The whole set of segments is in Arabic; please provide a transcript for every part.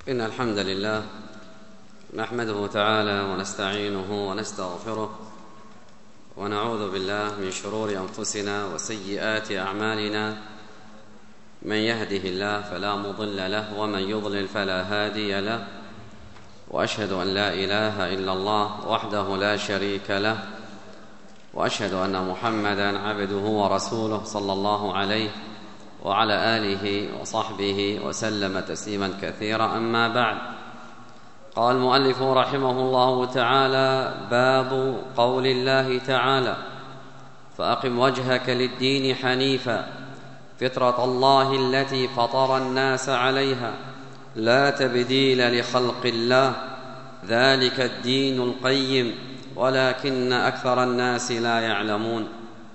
إن الحمد لله نحمده تعالى ونستعينه ونستغفره ونعوذ بالله من شرور أنفسنا وسيئات أعمالنا. من يهده الله فلا مضل له ومن يضلل فلا هادي له، وأشهد أن لا إله إلا الله وحده لا شريك له، وأشهد أن محمدًا عبده ورسوله صلى الله عليه وعلى آله وصحبه وسلم تسليما كثيرا. أما بعد، قال المؤلف رحمه الله تعالى: باب قول الله تعالى: فأقم وجهك للدين حنيفا فطرة الله التي فطر الناس عليها لا تبديل لخلق الله ذلك الدين القيم ولكن أكثر الناس لا يعلمون.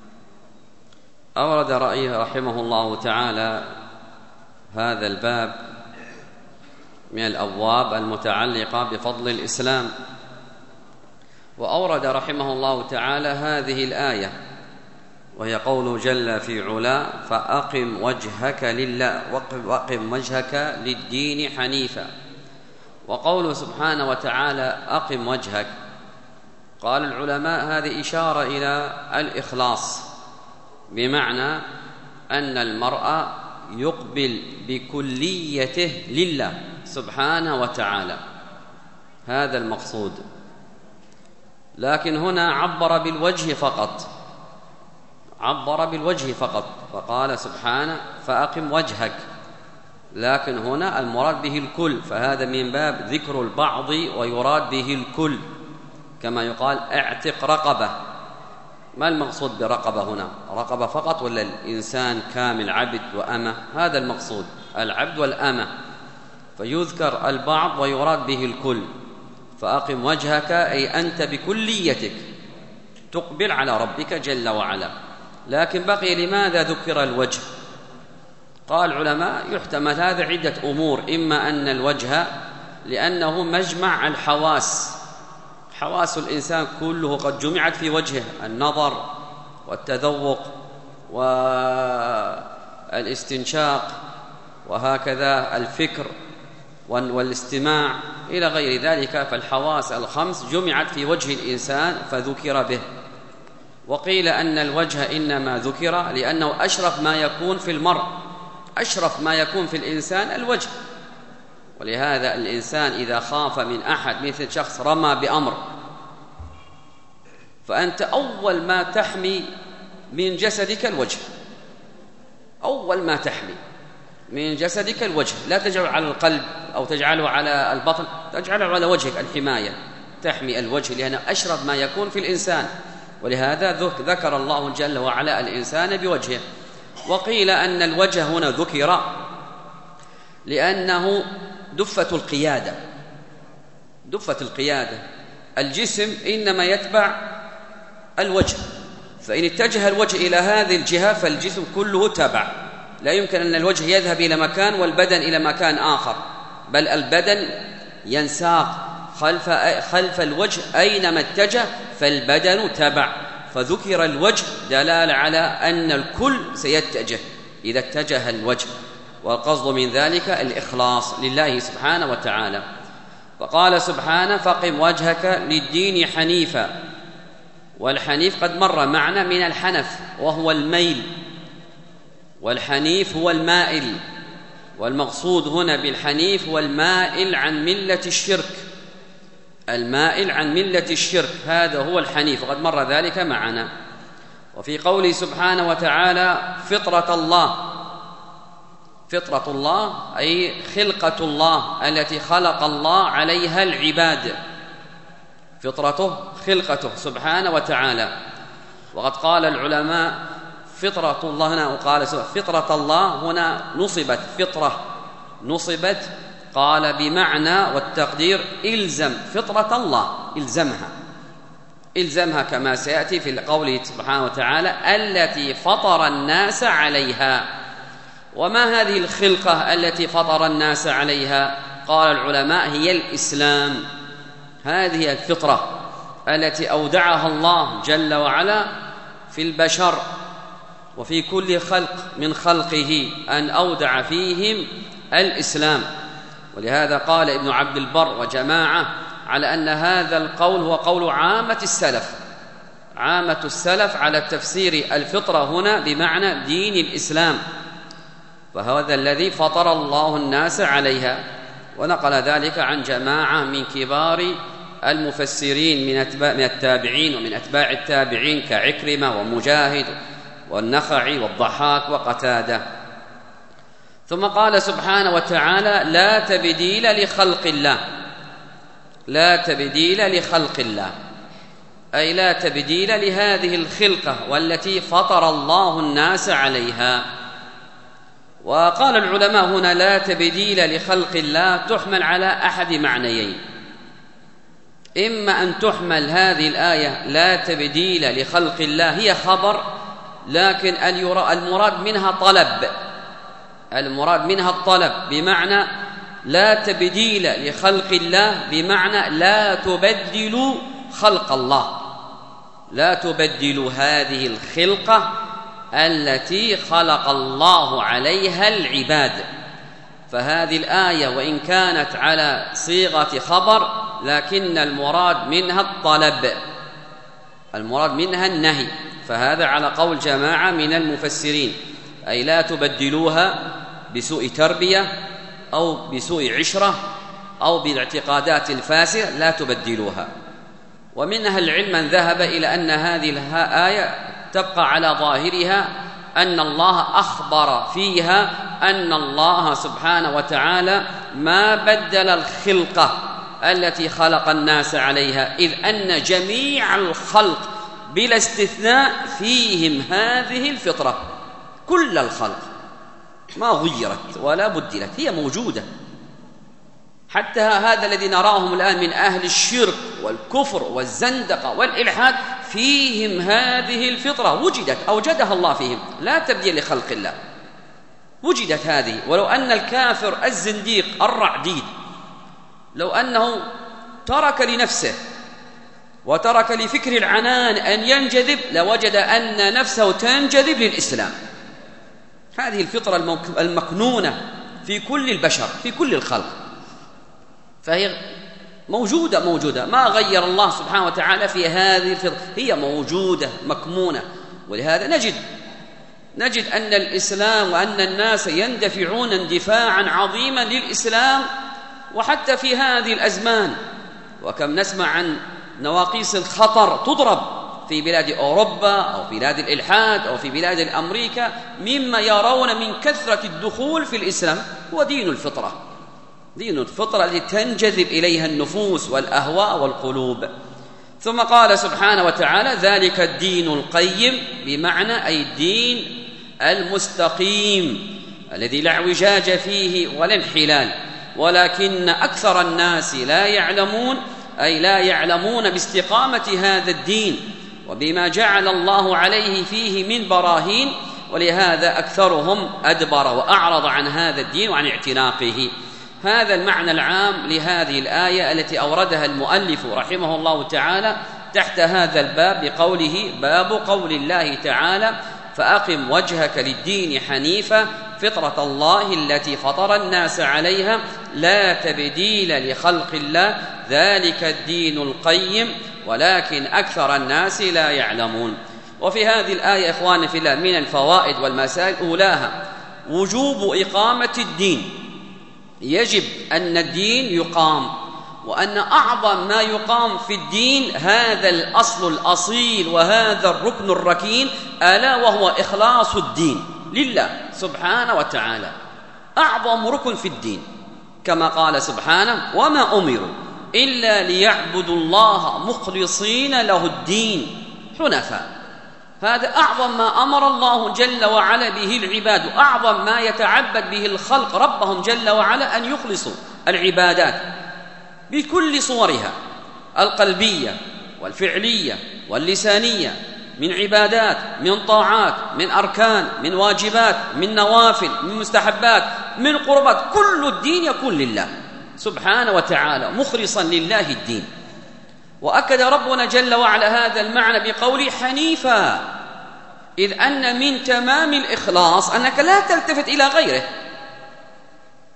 أورد رأيه رحمه الله تعالى هذا الباب من الأبواب المتعلقة بفضل الإسلام، وأورد رحمه الله تعالى هذه الآية وهي قوله جل في علا: فأقم وجهك لله وأقم وجهك للدين حنيفا. وقوله سبحانه وتعالى أقم وجهك، قال العلماء هذه إشارة إلى الإخلاص، بمعنى أن المرء يقبل بكليته لله سبحانه وتعالى، هذا المقصود. لكن هنا عبر بالوجه فقط، فقال سبحانه فأقم وجهك، لكن هنا المراد به الكل، فهذا من باب ذكر البعض ويراد به الكل، كما يقال اعتق رقبة. ما المقصود برقبة هنا؟ رقبة فقط ولا الإنسان كامل عبد وأمة؟ هذا المقصود، العبد والأمة، فيذكر البعض ويراد به الكل. فأقم وجهك أي أنت بكليتك تقبل على ربك جل وعلا. لكن بقي لماذا ذكر الوجه؟ قال العلماء يحتمل هذا عدة أمور: إما أن الوجه لأنه مجمع الحواس، حواس الإنسان كله قد جمعت في وجهه، النظر والتذوق والاستنشاق وهكذا الفكر والاستماع إلى غير ذلك، فالحواس الخمس جمعت في وجه الإنسان فذكر به. وقيل أن الوجه إنما ذكر لأنه أشرف ما يكون في المرء، أشرف ما يكون في الإنسان الوجه. ولهذا الإنسان إذا خاف من أحد، مثل شخص رمى بأمر، فأنت أول ما تحمي من جسدك الوجه، أول ما تحمي من جسدك الوجه، لا تجعله على القلب أو تجعله على البطن، تجعله على وجهك الحماية، تحمي الوجه لأنه أشرف ما يكون في الإنسان. ولهذا ذكر الله جل وعلا الإنسان بوجهه. وقيل أن الوجه هنا ذكر لأنه دفة القيادة، الجسم إنما يتبع الوجه، فإن اتجه الوجه إلى هذه الجهة فالجسم كله تبع. لا يمكن أن الوجه يذهب إلى مكان والبدن إلى مكان آخر، بل البدن ينساق خلف الوجه، أينما اتجه فالبدن تبع. فذكر الوجه دلالة على أن الكل سيتجه إذا اتجه الوجه، والقصد من ذلك الإخلاص لله سبحانه وتعالى. فقال سبحانه: فقم وجهك للدين حنيفا. والحنيف قد مر معنا من الحنف وهو الميل، والحنيف هو المائل، والمقصود هنا بالحنيف هو المائل عن ملة الشرك، المائل عن ملة الشرك، هذا هو الحنيف، وقد مر ذلك معنا. وفي قوله سبحانه وتعالى: فطرة الله أي خلقة الله التي خلق الله عليها العباد، فطرته خلقته سبحانه وتعالى. وقد قال العلماء فطرة الله هنا، وقال فطرة الله هنا نصبت قال بمعنى والتقدير إلزم فطرة الله، إلزمها كما سيأتي في قوله سبحانه وتعالى: التي فطر الناس عليها. وما هذه الخلقة التي فطر الناس عليها؟ قال العلماء هي الإسلام، هذه الفطرة التي أودعها الله جل وعلا في البشر وفي كل خلق من خلقه، أن أودع فيهم الإسلام. ولهذا قال ابن عبد البر وجماعة على أن هذا القول هو قول عامة السلف. عامة السلف على تفسير الفطرة هنا بمعنى دين الإسلام، فهذا الذي فطر الله الناس عليها. ونقل ذلك عن جماعة من كبار المفسرين من التابعين ومن أتباع التابعين كعكرمة ومجاهد والنخعي والضحاك وقتادة. ثم قال سبحانه وتعالى: لا تبديل لخلق الله. لا تبديل لخلق الله، أي لا تبديل لهذه الخلقة والتي فطر الله الناس عليها. وقال العلماء هنا لا تبديل لخلق الله تحمل على أحد معنيين: إما أن تحمل هذه الآية لا تبديل لخلق الله هي خبر، لكن المراد منها طلب، المراد منها الطلب، بمعنى لا تبديل لخلق الله بمعنى لا تبدلوا خلق الله، لا تبدلوا هذه الخلقة التي خلق الله عليها العباد. فهذه الآية وإن كانت على صيغة خبر لكن المراد منها الطلب، المراد منها النهي، فهذا على قول جماعة من المفسرين، أي لا تبدلوها بسوء تربية أو بسوء عشرة أو بالاعتقادات الفاسدة، لا تبدلوها. ومن أهل العلم من ذهب إلى أن هذه الآية تبقى على ظاهرها، أن الله أخبر فيها أن الله سبحانه وتعالى ما بدل الخلقة التي خلق الناس عليها، إذ أن جميع الخلق بلا استثناء فيهم هذه الفطرة، كل الخلق ما غيرت ولا بدلت، هي موجودة. حتى هذا الذي نراهم الآن من أهل الشرك والكفر والزندقة والإلحاد فيهم هذه الفطرة، وجدت، أوجدها الله فيهم، لا تبديل لخلق الله، وجدت هذه. ولو أن الكافر الزنديق الرعديد لو أنه ترك لنفسه وترك لفكر العنان أن ينجذب لوجد أن نفسه تنجذب للإسلام. هذه الفطرة المكنونة في كل البشر، في كل الخلق، فهي موجودة ما غير الله سبحانه وتعالى في هذه الفطرة، هي موجودة مكمونة. ولهذا نجد أن الإسلام وأن الناس يندفعون اندفاعا عظيما للإسلام، وحتى في هذه الأزمان. وكم نسمع عن نواقيس الخطر تضرب في بلاد أوروبا أو في بلاد الإلحاد أو في بلاد أمريكا مما يرون من كثرة الدخول في الإسلام. هو دين الفطرة، دين الفطرة التي تنجذب إليها النفوس والأهواء والقلوب. ثم قال سبحانه وتعالى: ذلك الدين القيم، بمعنى أي الدين المستقيم الذي لا اعوجاج فيه ولا انحلال، ولكن أكثر الناس لا يعلمون، أي لا يعلمون باستقامة هذا الدين وبما جعل الله عليه فيه من براهين، ولهذا أكثرهم أدبر وأعرض عن هذا الدين وعن اعتناقه. هذا المعنى العام لهذه الآية التي أوردها المؤلف رحمه الله تعالى تحت هذا الباب بقوله: باب قول الله تعالى: فأقم وجهك للدين حنيفا فطرة الله التي فطر الناس عليها لا تبديل لخلق الله ذلك الدين القيم ولكن أكثر الناس لا يعلمون. وفي هذه الآية إخواني في الله من الفوائد والمسائل: أولاها وجوب إقامة الدين، يجب أن الدين يقام، وأن أعظم ما يقام في الدين هذا الأصل الأصيل وهذا الركن الركين، ألا وهو إخلاص الدين لله سبحانه وتعالى، أعظم ركن في الدين، كما قال سبحانه: وما أمروا إلا ليعبدوا الله مخلصين له الدين حنفاء. هذا أعظم ما أمر الله جل وعلا به العباد، أعظم ما يتعبد به الخلق ربهم جل وعلا أن يخلصوا العبادات بكل صورها القلبية والفعلية واللسانية، من عبادات، من طاعات، من أركان، من واجبات، من نوافل، من مستحبات، من قربات، كل الدين يكون لله سبحانه وتعالى مخلصا لله الدين. وأكد ربنا جل وعلا هذا المعنى بقوله: حنيفا، إذ أن من تمام الإخلاص أنك لا تلتفت إلى غيره،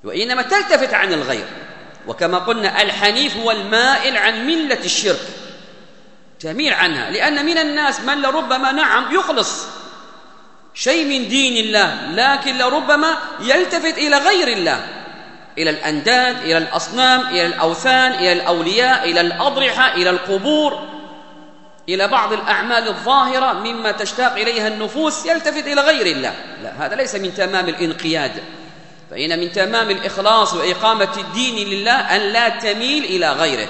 وإنما تلتفت عن الغير. وكما قلنا الحنيف هو المائل عن ملة الشرك، تميل عنها، لأن من الناس من لربما نعم يخلص شيء من دين الله، لكن لربما يلتفت إلى غير الله، إلى الأنداد، إلى الأصنام، إلى الأوثان، إلى الأولياء، إلى الأضرحة، إلى القبور، إلى بعض الأعمال الظاهرة مما تشتاق إليها النفوس، يلتفت إلى غير الله. لا، هذا ليس من تمام الانقياد. فإن من تمام الإخلاص وإقامة الدين لله أن لا تميل إلى غيره،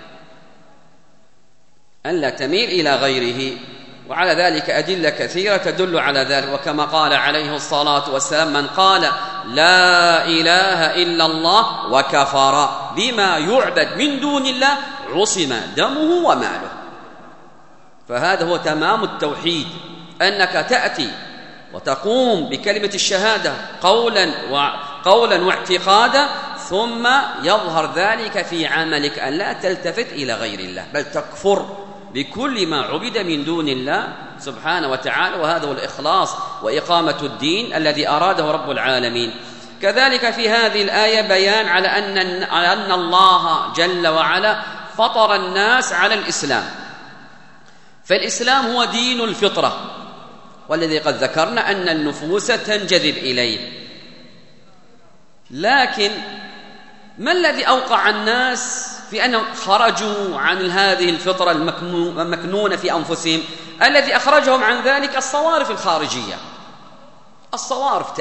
أن لا تميل إلى غيره. وعلى ذلك أدلة كثيرة تدل على ذلك. وكما قال عليه الصلاة والسلام: من قال لا إله إلا الله وكفر بما يعبد من دون الله عصم دمه وماله. فهذا هو تمام التوحيد، أنك تأتي وتقوم بكلمة الشهادة قولا واعتقادا، ثم يظهر ذلك في عملك، أن لا تلتفت إلى غير الله، بل تكفر بكل ما عبد من دون الله سبحانه وتعالى. وهذا هو الإخلاص وإقامة الدين الذي أراده رب العالمين. كذلك في هذه الآية بيان على أن الله جل وعلا فطر الناس على الإسلام، فالإسلام هو دين الفطرة، والذي قد ذكرنا أن النفوس تنجذب إليه. لكن ما الذي أوقع الناس في أنهم خرجوا عن هذه الفطرة المكنونة في أنفسهم؟ الذي أخرجهم عن ذلك الصوارف الخارجية. الصوارف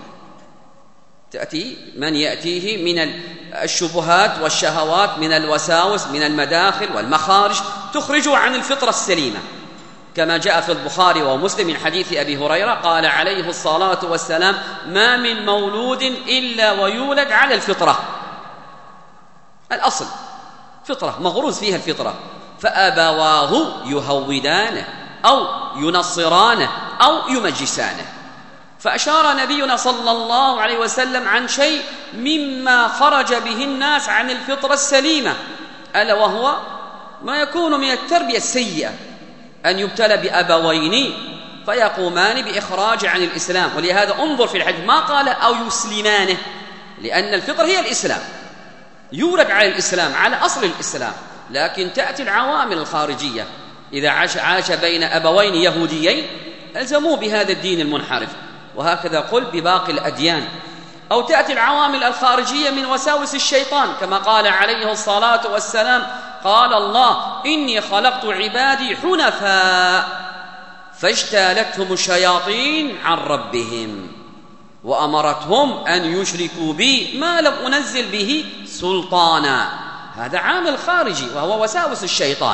تأتي من يأتيه من الشبهات والشهوات، من الوساوس، من المداخل والمخارج، تخرجه عن الفطرة السليمة، كما جاء في البخاري ومسلم من حديث أبي هريرة قال عليه الصلاة والسلام: ما من مولود إلا ويولد على الفطرة. الأصل فطرة مغروز فيها الفطرة، فأبواه يهودانه أو ينصرانه أو يمجسانه. فأشار نبينا صلى الله عليه وسلم عن شيء مما خرج به الناس عن الفطرة السليمة، ألا وهو ما يكون من التربية السيئة، أن يبتلى بأبوين فيقومان بإخراج عن الإسلام. ولهذا انظر في الحديث ما قال أو يسلمانه، لأن الفطرة هي الإسلام، يولد على الإسلام، على أصل الإسلام، لكن تأتي العوامل الخارجية. إذا عاش بين أبوين يهوديين ألزموه بهذا الدين المنحرف، وهكذا قل بباقي الأديان. أو تأتي العوامل الخارجية من وساوس الشيطان، كما قال عليه الصلاة والسلام: قال الله: إني خلقت عبادي حنفاء فاجتالتهم الشياطين عن ربهم وأمرتهم أن يشركوا بي ما لم أنزل به سلطانا. هذا عامل خارجي وهو وساوس الشيطان،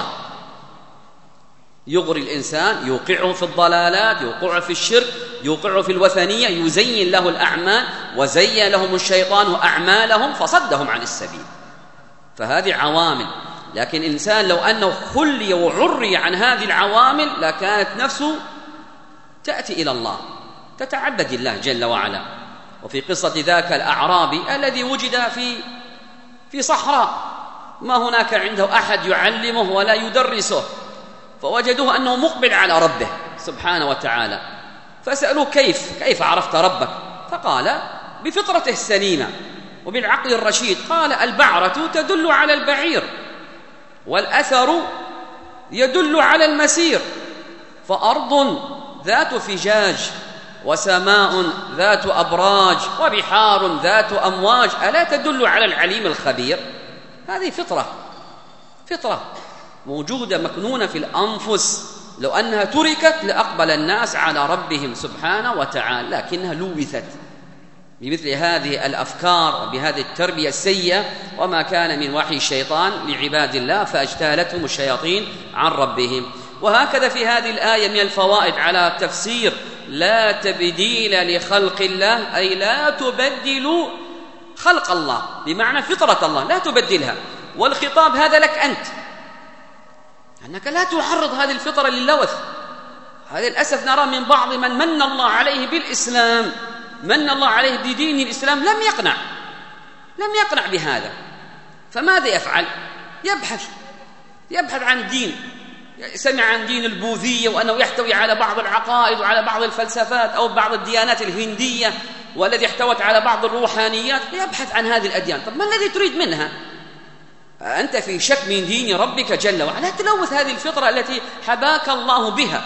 يغري الإنسان، يوقعه في الضلالات، يوقعه في الشرك، يوقعه في الوثنية، يزين له الأعمال، وزين لهم الشيطان أعمالهم فصدهم عن السبيل. فهذه عوامل. لكن الإنسان لو أنه خلي وعري عن هذه العوامل لكانت نفسه تأتي إلى الله، تتعبد الله جل وعلا. وفي قصة ذاك الأعرابي الذي وجد في صحراء، ما هناك عنده أحد يعلمه ولا يدرسه، فوجدوه أنه مقبل على ربه سبحانه وتعالى، فسألوه: كيف عرفت ربك؟ فقال: بفطرته السليمة وبالعقل الرشيد. قال: البعرة تدل على البعير، والأثر يدل على المسير، فأرض ذات فجاج، وسماء ذات أبراج، وبحار ذات أمواج، ألا تدل على العليم الخبير؟ هذه فطرة موجودة مكنونة في الأنفس، لو أنها تركت لأقبل الناس على ربهم سبحانه وتعالى، لكنها لوثت بمثل هذه الأفكار وبهذه التربية السيئة، وما كان من وحي الشيطان لعباد الله فاجتالتهم الشياطين عن ربهم. وهكذا في هذه الآية من الفوائد على تفسير لا تبديل لخلق الله، أي لا تبدلوا خلق الله، بمعنى فطرة الله لا تبدلها. والخطاب هذا لك أنت، أنك لا تعرض هذه الفطرة للوث. هذا للأسف نرى من بعض من الله عليه بالإسلام، من الله عليه بدين الإسلام، لم يقنع بهذا، فماذا يفعل؟ يبحث عن دين، سمع عن دين البوذية وأنه يحتوي على بعض العقائد وعلى بعض الفلسفات أو بعض الديانات الهندية، والذي احتوت على بعض الروحانيات يبحث عن هذه الأديان. طب ما الذي تريد منها؟ أنت في شك من دين ربك جل وعلا، تلوث هذه الفطرة التي حباك الله بها.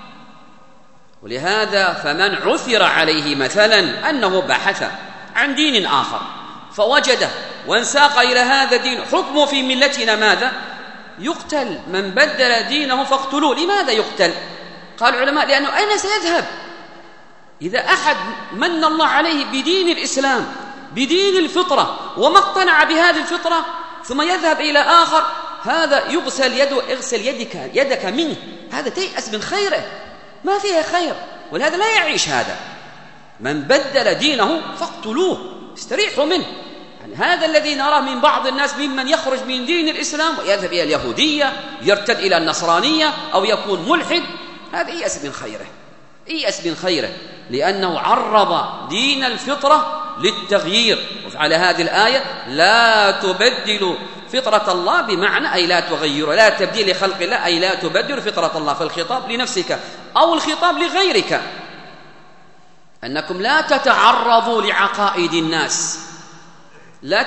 ولهذا فمن عثر عليه مثلا أنه بحث عن دين آخر فوجده وانساق إلى هذا الدين، حكمه في ملتنا ماذا؟ يقتل. من بدل دينه فاقتلوه. لماذا يقتل؟ قال العلماء لأنه أين سيذهب؟ إذا أحد من الله عليه بدين الإسلام بدين الفطرة وما اقتنع بهذه الفطرة ثم يذهب إلى آخر، هذا يغسل يده، اغسل يدك منه، هذا تيأس من خيره، ما فيها خير، ولهذا لا يعيش هذا. من بدل دينه فاقتلوه، استريحوا منه. يعني هذا الذي نراه من بعض الناس ممن يخرج من دين الإسلام ويذهب إلى اليهودية، يرتد إلى النصرانية أو يكون ملحد، هذا يأس من خيره، يأس من خيره، لأنه عرض دين الفطرة للتغيير. وعلى هذه الآية لا تبدل فطرة الله بمعنى أي لا تغير، لا تبديل لخلق الله أي لا تبدل فطرة الله. فالخطاب لنفسك أو الخطاب لغيرك أنكم لا تتعرضوا لعقائد الناس، لا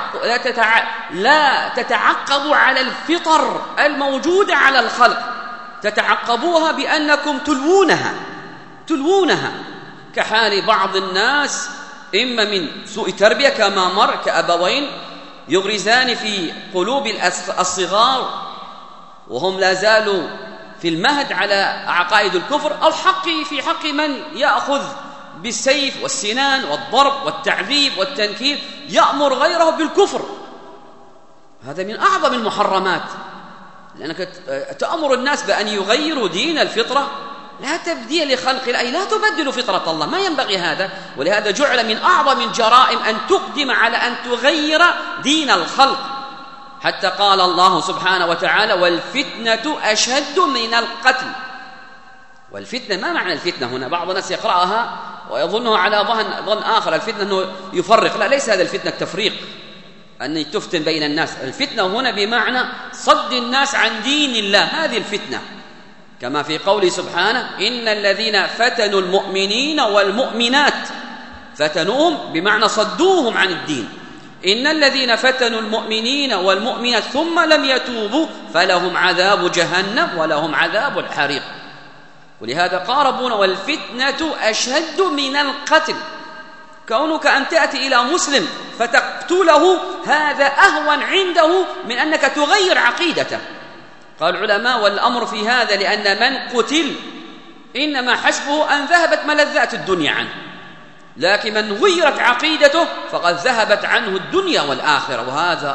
تتعقبوا على الفطر الموجودة على الخلق، تتعقبوها بأنكم تلوونها كحال بعض الناس، إما من سوء تربية كما مر كأبوين يغرزان في قلوب الصغار وهم لا زالوا في المهد على عقائد الكفر، أو في حق من يأخذ بالسيف والسنان والضرب والتعذيب والتنكيل، يأمر غيره بالكفر. هذا من أعظم المحرمات، لأنك تأمر الناس بأن يغيروا دين الفطرة. لا تبديل لخلق الله، لا تبدل فطرة الله، ما ينبغي هذا. ولهذا جعل من أعظم الجرائم أن تقدم على أن تغير دين الخلق، حتى قال الله سبحانه وتعالى والفتنة أشد من القتل. والفتنة ما معنى الفتنة هنا؟ بعض الناس يقرأها ويظنها على ظن آخر، الفتنة أنه يفرق. لا، ليس هذا الفتنة التفريق، أن تفتن بين الناس. الفتنة هنا بمعنى صد الناس عن دين الله، هذه الفتنة، كما في قوله سبحانه إن الذين فتنوا المؤمنين والمؤمنات، فتنوهم بمعنى صدوهم عن الدين. إن الذين فتنوا المؤمنين والمؤمنات ثم لم يتوبوا فلهم عذاب جهنم ولهم عذاب الحريق. ولهذا قاربون والفتنة أشد من القتل. كونك أن تأتي إلى مسلم فتقتله هذا أهون عنده من أنك تغير عقيدته. قال العلماء والأمر في هذا لأن من قتل إنما حسبه أن ذهبت ملذات الدنيا عنه، لكن من غيرت عقيدته فقد ذهبت عنه الدنيا والآخرة،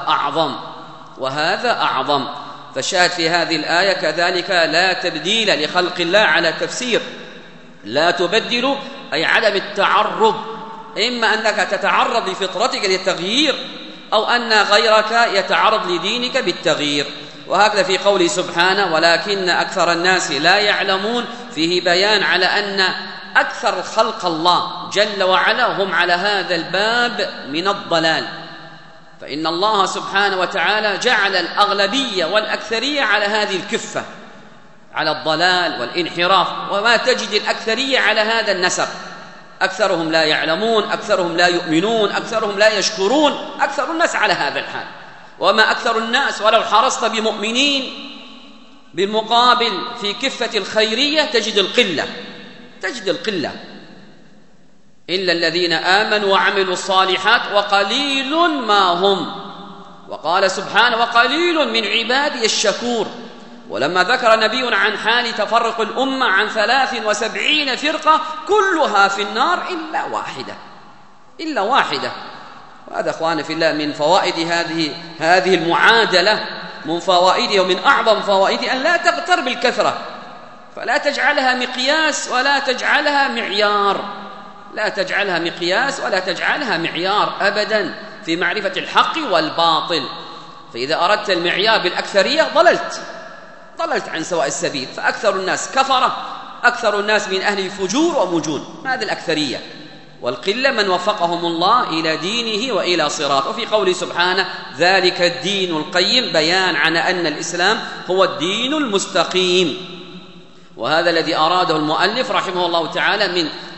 وهذا أعظم. فالشاهد في هذه الآية كذلك لا تبديل لخلق الله على تفسير لا تبدل، أي عدم التعرض، إما أنك تتعرض لفطرتك للتغيير أو أن غيرك يتعرض لدينك بالتغيير. وهكذا في قوله سبحانه ولكن أكثر الناس لا يعلمون، فيه بيان على أن أكثر خلق الله جل وعلا هم على هذا الباب من الضلال، فإن الله سبحانه وتعالى جعل الأغلبية والأكثرية على هذه الكفة، على الضلال والانحراف، وما تجد الأكثرية على هذا النسق. أكثرهم لا يعلمون، أكثرهم لا يؤمنون، أكثرهم لا يشكرون، أكثر الناس على هذا الحال. وما أكثر الناس ولو حرصت بمؤمنين، بالمقابل في كفة الخيرية تجد القلة إلا الذين آمنوا وعملوا الصالحات وقليل ما هم. وقال سبحانه وقليل من عبادي الشكور. ولما ذكر نبينا عن حال تفرق الأمة عن 73 فرقة كلها في النار إلا واحدة. وهذا أخواني في الله من فوائد هذه المعادلة، من فوائدها ومن أعظم فوائدها أن لا تغتر بالكثرة، فلا تجعلها مقياس ولا تجعلها معيار، لا تجعلها مقياس ولا تجعلها معيار أبدا في معرفة الحق والباطل. فإذا أردت المعيار بالأكثرية ضللت عن سواء السبيل. فأكثر الناس كفرة، أكثر الناس من أهل فجور ومجون، هذه الأكثرية. والقلة من وفقهم الله إلى دينه وإلى صراط. وفي قوله سبحانه ذلك الدين القيم، بيان عن أن الإسلام هو الدين المستقيم. وهذا الذي أراده المؤلف رحمه الله تعالى من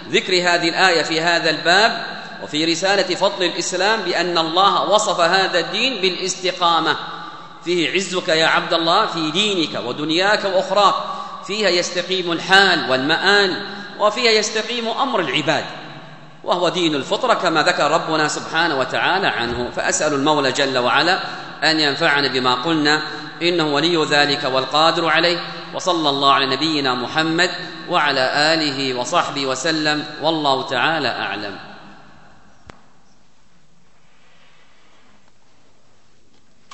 ذكر هذه الآية في هذا الباب وفي رسالة فضل الإسلام بأن الله وصف هذا الدين بالاستقامة. فيه عزك يا عبد الله في دينك ودنياك وأخراك، فيها يستقيم الحال والمآل، وفيها يستقيم أمر العباد، وهو دين الفطرة كما ذكر ربنا سبحانه وتعالى عنه. فأسأل المولى جل وعلا أن ينفعنا بما قلنا، إنه ولي ذلك والقادر عليه. وصلى الله على نبينا محمد وعلى آله وصحبه وسلم، والله تعالى أعلم.